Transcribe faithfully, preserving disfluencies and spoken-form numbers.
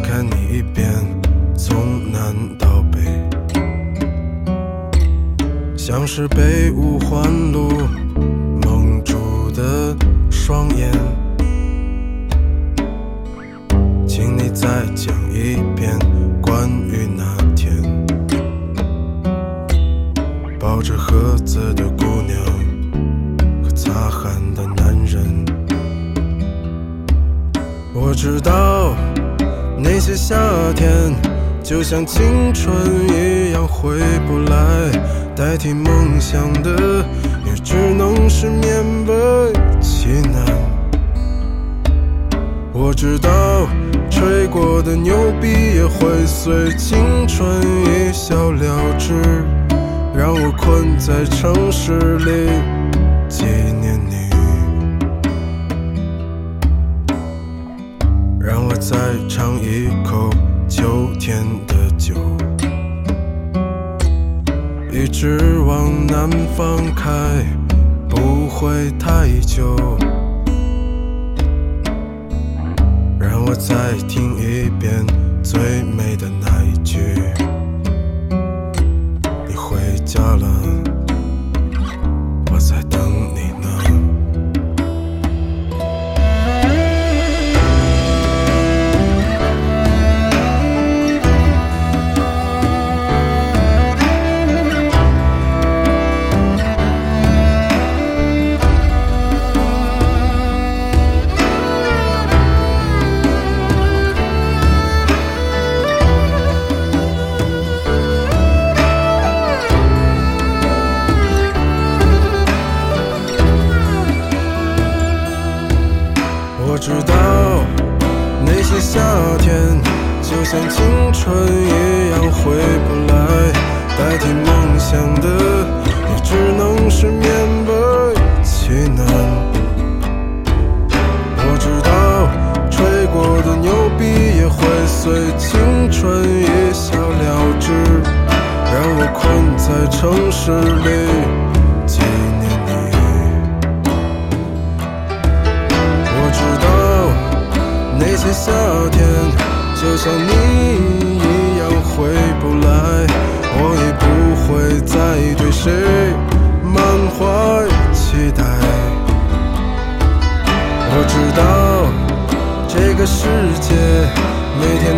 看你一遍，从南到北，像是被五环路蒙住的双眼。请你再讲一遍关于那天抱着盒子的姑娘和擦汗的男人。我知道那些夏天就像青春一样回不来，代替梦想的也只能是勉为其难。我知道吹过的牛逼也会随青春一笑了之，让我困在城市里纪念你，让我再尝一口秋天的酒，一直往南方开，不会太久。让我再听一遍最美的那一句，你回家了，我在等你呢。我知道那些夏天就像青春一样回不来，代替梦想的也只能是勉为其难。我知道吹过的牛逼也会随青春一笑了之，让我困在城市里纪念你。那些夏天就像你一样回不来，我已不会再对谁满怀期待。我知道这个世界每天